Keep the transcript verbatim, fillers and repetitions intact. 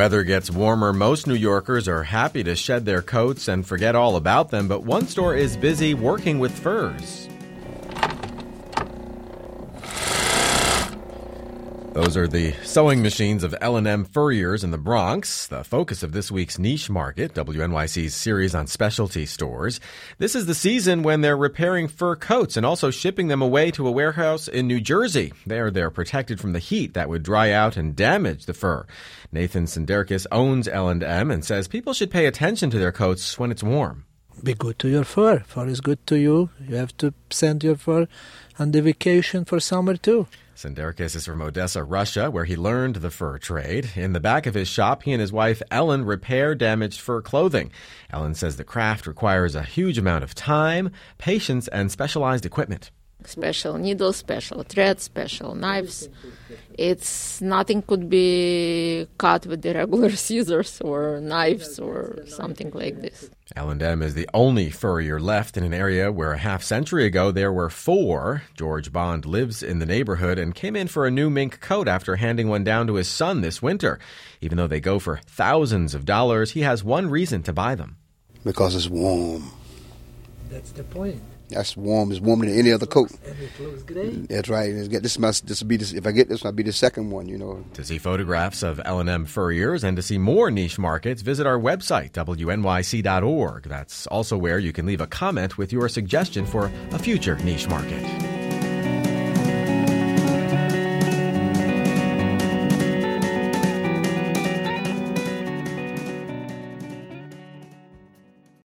weather gets warmer, most New Yorkers are happy to shed their coats and forget all about them, but one store is busy working with furs. Those are the sewing machines of L and M Furriers in the Bronx, the focus of this week's Niche Market, W N Y C's series on specialty stores. This is the season when they're repairing fur coats and also shipping them away to a warehouse in New Jersey. There, they're protected from the heat that would dry out and damage the fur. Nathan Senderkis owns L and M and says people should pay attention to their coats when it's warm. Be good to your fur. Fur is good to you. You have to send your fur on the vacation for summer too. Senderkis is from Odessa, Russia, where he learned the fur trade. In the back of his shop, he and his wife, Ellen, repair damaged fur clothing. Ellen says the craft requires a huge amount of time, patience, and specialized equipment. Special needles, special threads, special knives. It's nothing could be cut with the regular scissors or knives or something like this. L and M is the only furrier left in an area where a half century ago there were four. George Bond lives in the neighborhood and came in for a new mink coat after handing one down to his son this winter. Even though they go for thousands of dollars, he has one reason to buy them. Because it's warm. That's the point. That's warm. It's warmer than any other coat. And it looks great. That's right. This must this will be this, if I get this, I'll be the second one. You know. To see photographs of L and M Furriers and to see more niche markets, visit our website W N Y C dot org. That's also where you can leave a comment with your suggestion for a future niche market.